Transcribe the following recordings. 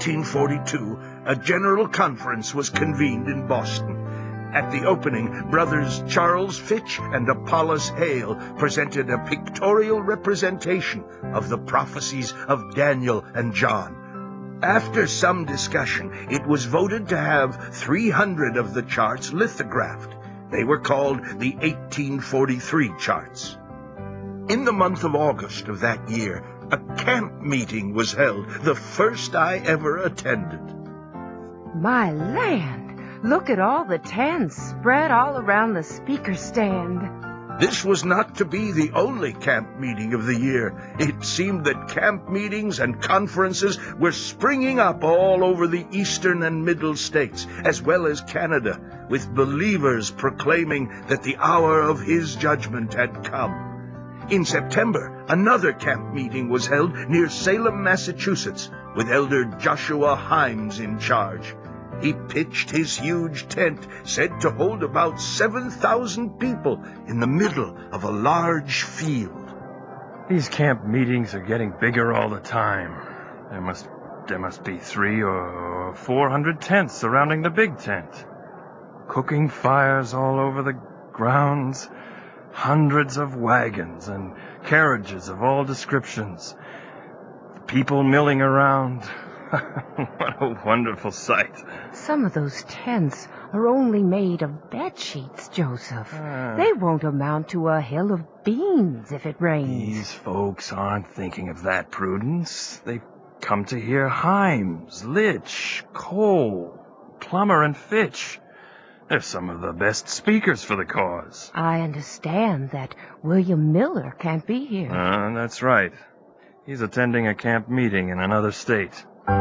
1842, a general conference was convened in Boston. At the opening, brothers Charles Fitch and Apollos Hale presented a pictorial representation of the prophecies of Daniel and John. After some discussion, it was voted to have 300 of the charts lithographed. They were called the 1843 charts. In the month of August of that year, a camp meeting was held, the first I ever attended. My land! Look at all the tents spread all around the speaker stand. This was not to be the only camp meeting of the year. It seemed that camp meetings and conferences were springing up all over the eastern and middle states, as well as Canada, with believers proclaiming that the hour of his judgment had come. In September, another camp meeting was held near Salem, Massachusetts, with Elder Joshua Himes in charge. He pitched his huge tent, said to hold about 7,000 people, in the middle of a large field. These camp meetings are getting bigger all the time. There must be 300 or 400 tents surrounding the big tent. Cooking fires all over the grounds. Hundreds of wagons and carriages of all descriptions. People milling around. What a wonderful sight. Some of those tents are only made of bed sheets, Joseph. They won't amount to a hill of beans if it rains. These folks aren't thinking of that, Prudence. They've come to hear Himes, Litch, Cole, Plummer, and Fitch. They're some of the best speakers for the cause. I understand that William Miller can't be here. That's right. He's attending a camp meeting in another state.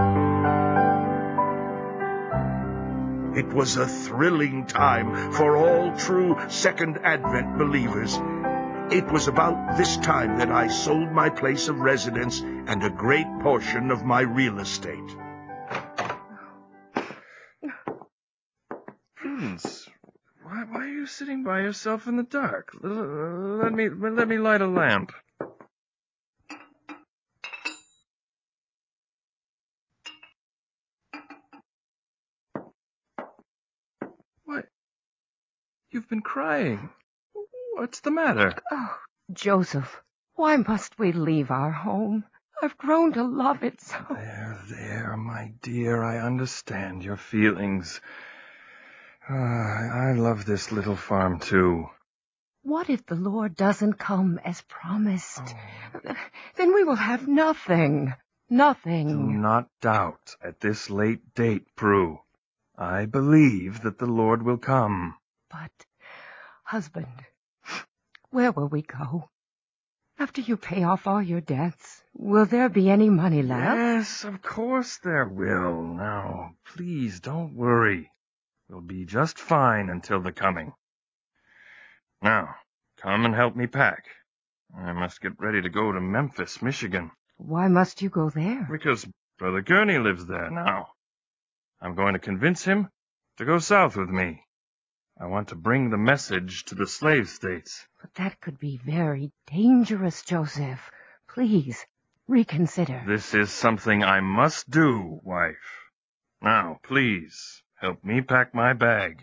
It was a thrilling time for all true Second Advent believers. It was about this time that I sold my place of residence and a great portion of my real estate. Prudence, why are you sitting by yourself in the dark? Let me light a lamp. What? You've been crying. What's the matter? Oh, Joseph, why must we leave our home? I've grown to love it so. There, my dear, I understand your feelings. I love this little farm, too. What if the Lord doesn't come as promised? Oh. Then we will have nothing. Nothing. Do not doubt at this late date, Prue. I believe that the Lord will come. But, husband, where will we go? After you pay off all your debts, will there be any money left? Yes, of course there will. Now, please don't worry. We'll be just fine until the coming. Now, come and help me pack. I must get ready to go to Memphis, Michigan. Why must you go there? Because Brother Gurney lives there now. I'm going to convince him to go south with me. I want to bring the message to the slave states. But that could be very dangerous, Joseph. Please, reconsider. This is something I must do, wife. Now, please, help me pack my bag.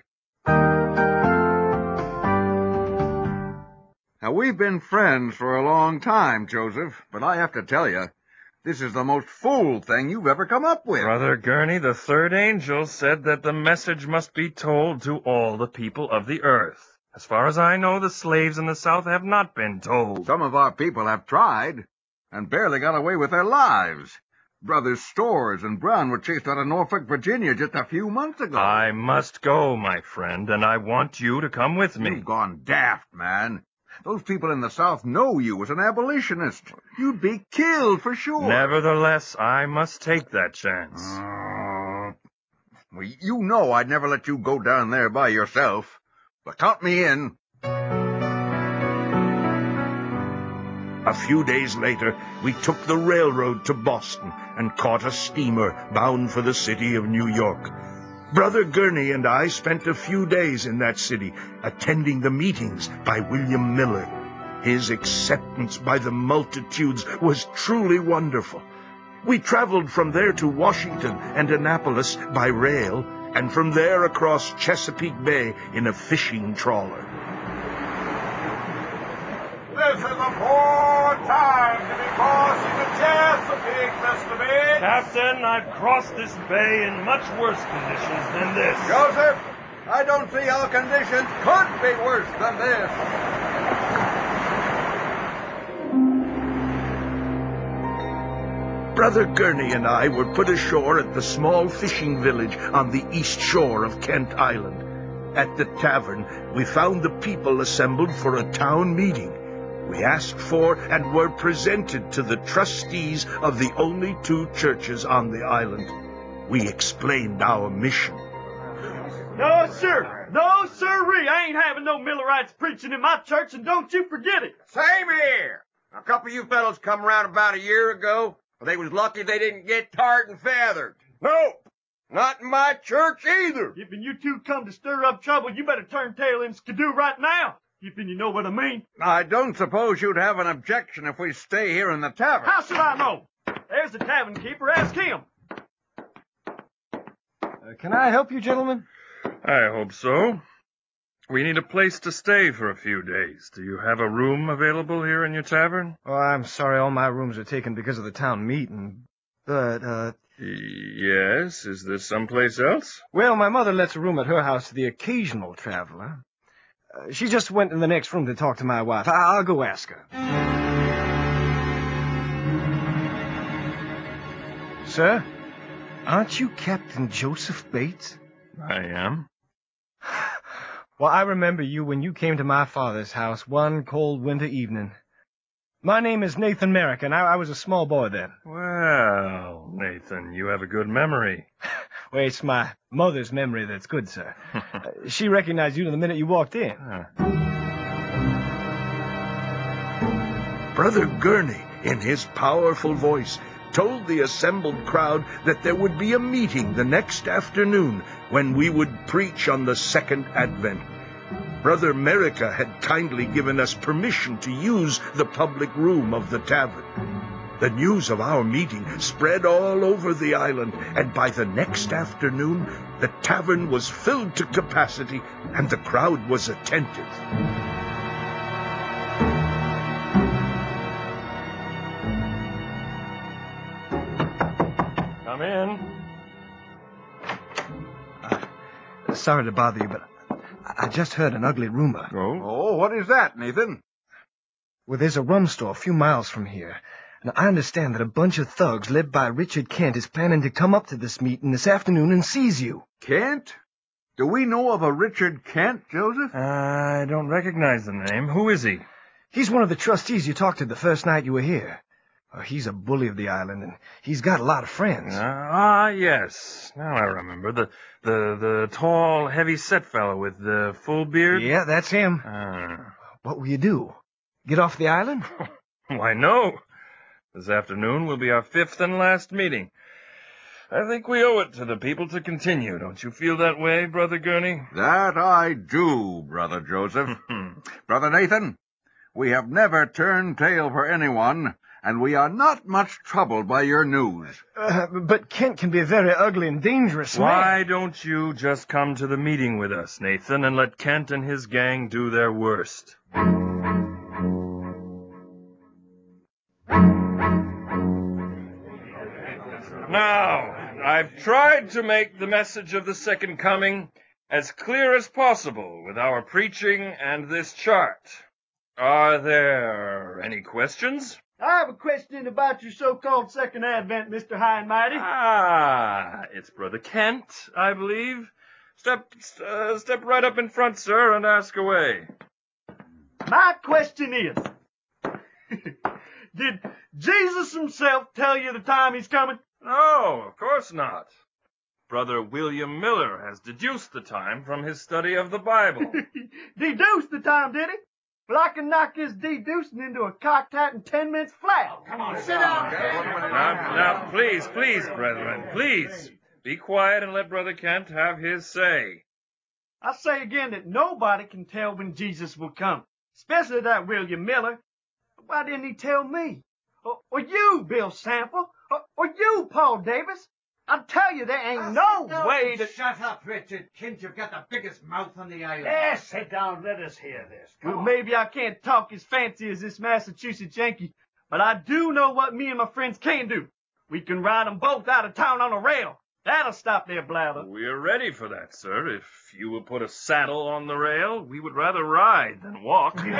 Now, we've been friends for a long time, Joseph, but I have to tell you, this is the most fool thing you've ever come up with. Brother Gurney, the third angel, said that the message must be told to all the people of the earth. As far as I know, the slaves in the South have not been told. Some of our people have tried, and barely got away with their lives. Brothers Storrs and Brown were chased out of Norfolk, Virginia just a few months ago. I must go, my friend, and I want you to come with me. You've gone daft, man. Those people in the South know you as an abolitionist. You'd be killed for sure. Nevertheless, I must take that chance. Well, you know I'd never let you go down there by yourself. But count me in. A few days later, we took the railroad to Boston and caught a steamer bound for the city of New York. Brother Gurney and I spent a few days in that city, attending the meetings by William Miller. His acceptance by the multitudes was truly wonderful. We traveled from there to Washington and Annapolis by rail, and from there across Chesapeake Bay in a fishing trawler. This is a poor time to be crossing the Chesapeake, Mr. Biggs. Captain, I've crossed this bay in much worse conditions than this. Joseph, I don't see how conditions could be worse than this. Brother Gurney and I were put ashore at the small fishing village on the east shore of Kent Island. At the tavern, we found the people assembled for a town meeting. We asked for and were presented to the trustees of the only 2 churches on the island. We explained our mission. No, sir. No, sirree. I ain't having no Millerites preaching in my church, and don't you forget it. Same here. A couple of you fellows come around about a year ago. Well, they was lucky they didn't get tarred and feathered. Nope. Not in my church either. If you 2 come to stir up trouble, you better turn tail and skidoo right now. If you know what I mean. I don't suppose you'd have an objection if we stay here in the tavern. How should I know? There's the tavern keeper. Ask him. Can I help you, gentlemen? I hope so. We need a place to stay for a few days. Do you have a room available here in your tavern? Oh, I'm sorry, all my rooms are taken because of the town meeting. But, Yes, is there someplace else? well, my mother lets a room at her house to the occasional traveler. She just went in the next room to talk to my wife. I'll go ask her. Sir, aren't you Captain Joseph Bates? I am. Well, I remember you when you came to my father's house one cold winter evening. My name is Nathan Merrick, and I was a small boy then. Well, Nathan, you have a good memory. Well, it's my mother's memory that's good, sir. She recognized you the minute you walked in. Brother Gurney, in his powerful voice, told the assembled crowd that there would be a meeting the next afternoon when we would preach on the second Advent. Brother Merrica had kindly given us permission to use the public room of the tavern. The news of our meeting spread all over the island, and by the next afternoon, the tavern was filled to capacity, and the crowd was attentive. Come in. Sorry to bother you, but I just heard an ugly rumor. Oh, what is that, Nathan? Well, there's a rum store a few miles from here. Now, I understand that a bunch of thugs led by Richard Kent is planning to come up to this meeting this afternoon and seize you. Kent? Do we know of a Richard Kent, Joseph? I don't recognize the name. Who is he? He's one of the trustees you talked to the first night you were here. He's a bully of the island, and he's got a lot of friends. Yes. Now I remember. The tall, heavy-set fellow with the full beard? Yeah, that's him. What will you do? Get off the island? Why, no. This afternoon will be our 5th and last meeting. I think we owe it to the people to continue. Don't you feel that way, Brother Gurney? That I do, Brother Joseph. Brother Nathan, we have never turned tail for anyone, and we are not much troubled by your news. But Kent can be a very ugly and dangerous man. Why don't you just come to the meeting with us, Nathan, and let Kent and his gang do their worst? Now, I've tried to make the message of the Second Coming as clear as possible with our preaching and this chart. Are there any questions? I have a question about your so-called second advent, Mr. High and Mighty. It's Brother Kent, I believe. Step right up in front, sir, and ask away. My question is, did Jesus himself tell you the time he's coming? No, of course not. Brother William Miller has deduced the time from his study of the Bible. Deduced the time, did he? Well, I can knock his deducing into a cocked hat in 10 minutes flat. Come on, sit down. Now, please, brethren, please. Be quiet and let Brother Kent have his say. I say again that nobody can tell when Jesus will come, especially that William Miller. Why didn't he tell me? Or you, Bill Sample? Or you, Paul Davis. I tell you, there ain't no way to... Shut up, Richard. Kent, you've got the biggest mouth on the island. There, sit down. Let us hear this. Well, maybe I can't talk as fancy as this Massachusetts Yankee, but I do know what me and my friends can do. We can ride them both out of town on a rail. That'll stop their blather. We're ready for that, sir. If you will put a saddle on the rail, we would rather ride than walk. Hey,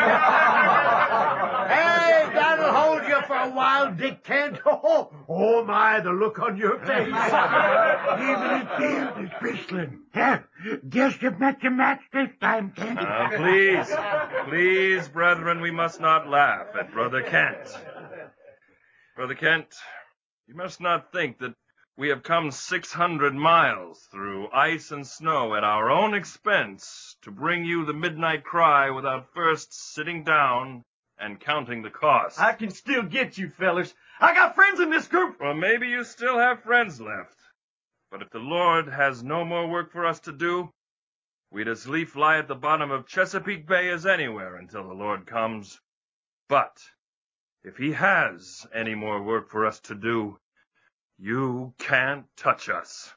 that'll hold you for a while, Dick Kent. Oh, my, the look on your face. Even his beard is bristling. Guess you've met your match this time, Kent. Please, brethren, we must not laugh at Brother Kent. Brother Kent, you must not think that we have come 600 miles through ice and snow at our own expense to bring you the midnight cry without first sitting down and counting the cost. I can still get you, fellers. I got friends in this group. Well, maybe you still have friends left. But if the Lord has no more work for us to do, we'd as lief lie at the bottom of Chesapeake Bay as anywhere until the Lord comes. But if he has any more work for us to do, you can't touch us.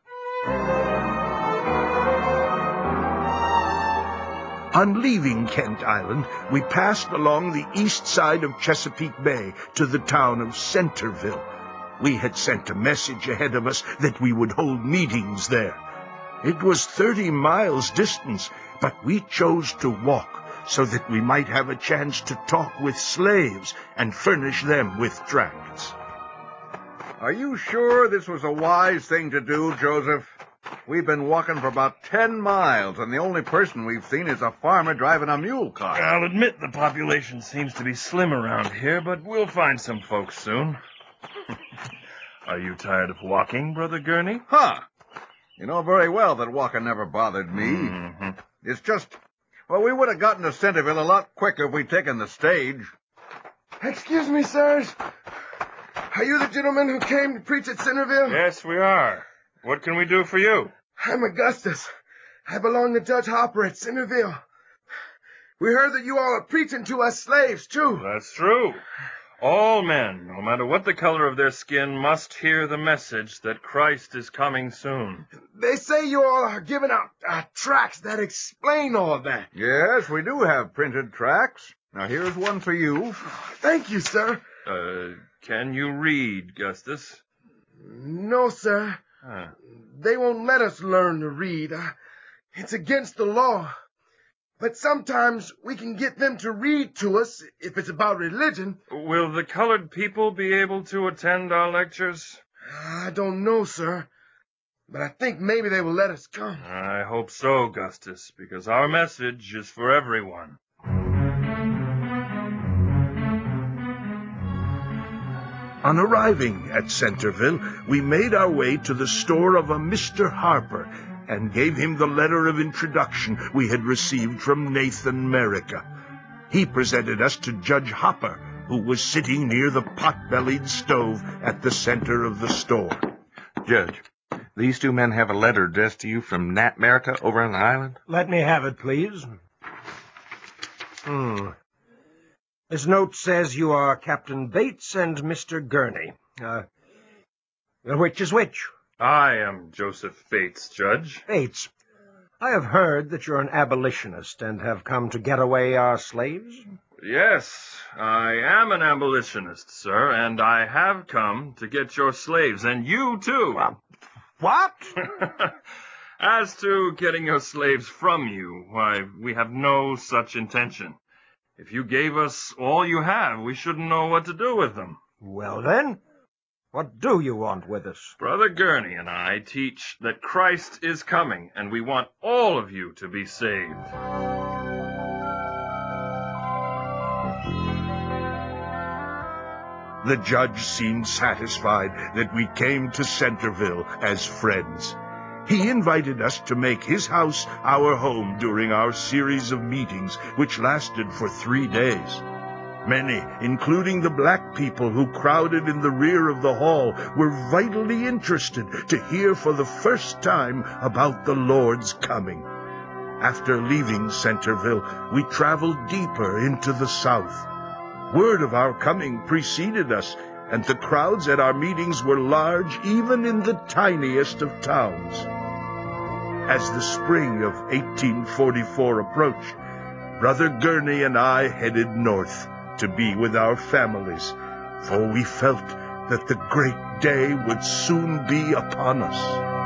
On leaving Kent Island, we passed along the east side of Chesapeake Bay to the town of Centerville. We had sent a message ahead of us that we would hold meetings there. It was 30 miles distance, but we chose to walk so that we might have a chance to talk with slaves and furnish them with tracts. Are you sure this was a wise thing to do, Joseph? We've been walking for about 10 miles, and the only person we've seen is a farmer driving a mule cart. I'll admit the population seems to be slim around here, but we'll find some folks soon. Are you tired of walking, Brother Gurney? Huh. You know very well that walking never bothered me. Mm-hmm. It's just, well, we would have gotten to Centerville a lot quicker if we'd taken the stage. Excuse me, sirs. Are you the gentleman who came to preach at Centerville? Yes, we are. What can we do for you? I'm Augustus. I belong to Judge Hopper at Centerville. We heard that you all are preaching to us slaves, too. That's true. All men, no matter what the color of their skin, must hear the message that Christ is coming soon. They say you all are giving out tracts that explain all that. Yes, we do have printed tracts. Now, here's one for you. Thank you, sir. Can you read, Gustus? No, sir. They won't let us learn to read. It's against the law. But sometimes we can get them to read to us if it's about religion. Will the colored people be able to attend our lectures? I don't know, sir. But I think maybe they will let us come. I hope so, Gustus, because our message is for everyone. On arriving at Centerville, we made our way to the store of a Mr. Harper and gave him the letter of introduction we had received from Nathan Merrica. He presented us to Judge Hopper, who was sitting near the pot-bellied stove at the center of the store. Judge, these two men have a letter addressed to you from Nat Merrica over on the island? Let me have it, please. This note says you are Captain Bates and Mr. Gurney. Which is which? I am Joseph Bates, Judge. Bates, I have heard that you're an abolitionist and have come to get away our slaves. Yes, I am an abolitionist, sir, and I have come to get your slaves, and you, too. What? As to getting your slaves from you, why, we have no such intention. If you gave us all you have, we shouldn't know what to do with them. Well, then, what do you want with us? Brother Gurney and I teach that Christ is coming, and we want all of you to be saved. The judge seemed satisfied that we came to Centerville as friends. He invited us to make his house our home during our series of meetings, which lasted for 3 days. Many, including the black people who crowded in the rear of the hall, were vitally interested to hear for the first time about the Lord's coming. After leaving Centerville, we traveled deeper into the south. Word of our coming preceded us, and the crowds at our meetings were large even in the tiniest of towns. As the spring of 1844 approached, Brother Gurney and I headed north to be with our families, for we felt that the great day would soon be upon us.